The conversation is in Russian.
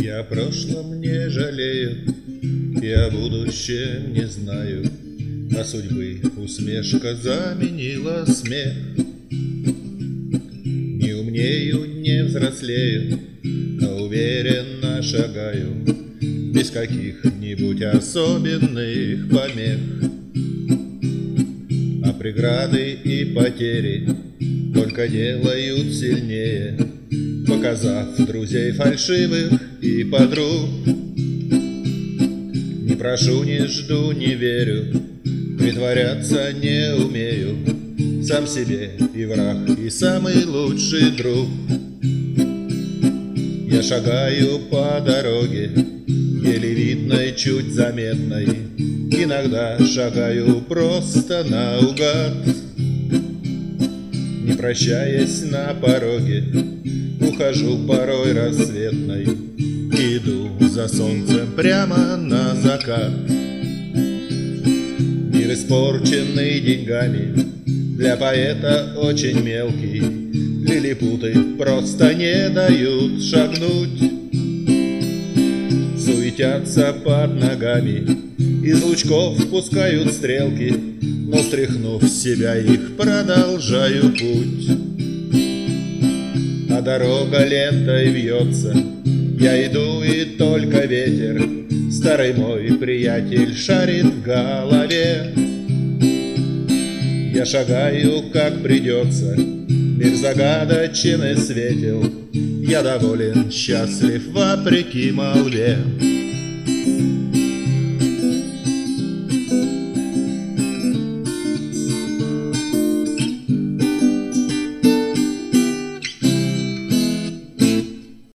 Я о прошлом не жалею и о будущем не знаю, а судьбы усмешка заменила смех. Не умнею, не взрослею, а уверенно шагаю, без каких-нибудь особенных помех. А преграды и потери только делают сильнее, показав друзей фальшивых и подруг. Не прошу, не жду, не верю, притворяться не умею, сам себе и враг, и самый лучший друг. Я шагаю по дороге, еле видной, чуть заметной, иногда шагаю просто наугад. Не прощаясь на пороге, ухожу порой рассветной, иду за солнцем прямо на закат. Мир, испорченный деньгами, для поэта очень мелкий, лилипуты просто не дают шагнуть. Суетятся под ногами, из лучков пускают стрелки, но, стряхнув с себя их, продолжаю путь. А дорога лентой вьется, я иду, и только ветер, старый мой приятель, шарит в голове. Я шагаю, как придется, мир загадочен и светел, я доволен, счастлив вопреки молве.